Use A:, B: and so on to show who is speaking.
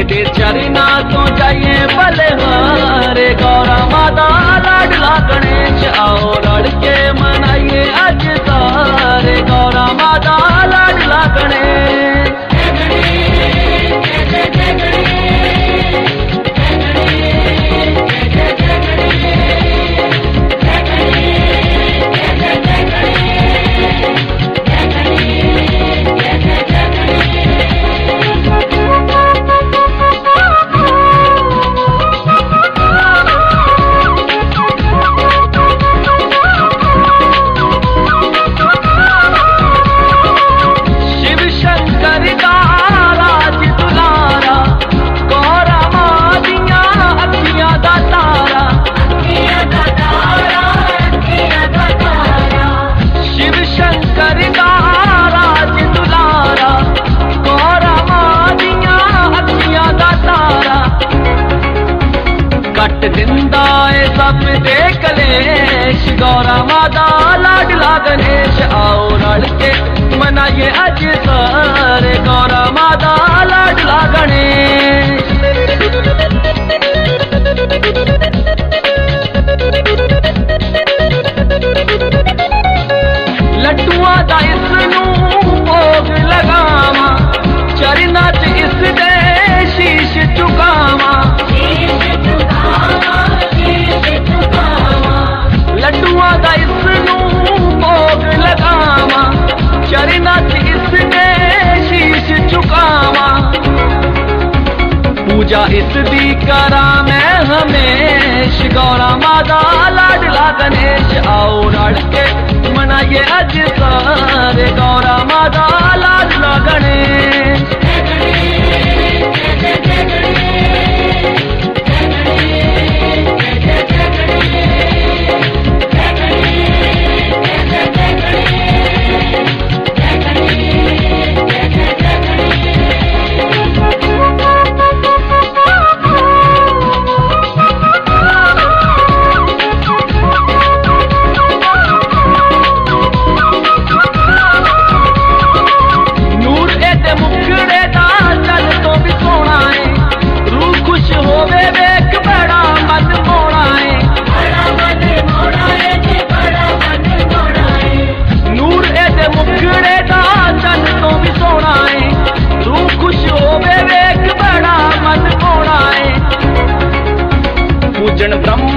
A: तेरे चरना तो जाइए बलिहारे। गौरा माता लाडला गणेश आओ रल के मनाइए अज सारे। गौरा माता लाडला गणेश। कट दिंदा है सब दे कलेश। गौरा माता लाडला गणेश आओ रल के मनाइए अज सारे। गौरा माता लाडला गणेश। लड्डुआ दा इसनू भोग लगावा चरना च इसदे शीश झुकावा। लड्डुआ दा इसनू भोग लगावा चरना च इसदे शीश झुकावा। पूजा इसदी करा मैं हमेश। गौरा माता लाडला गणेश आओ रल के मनाइए अज सारे। गौरा माता लाडला गणेश। पूजन ब्रह्म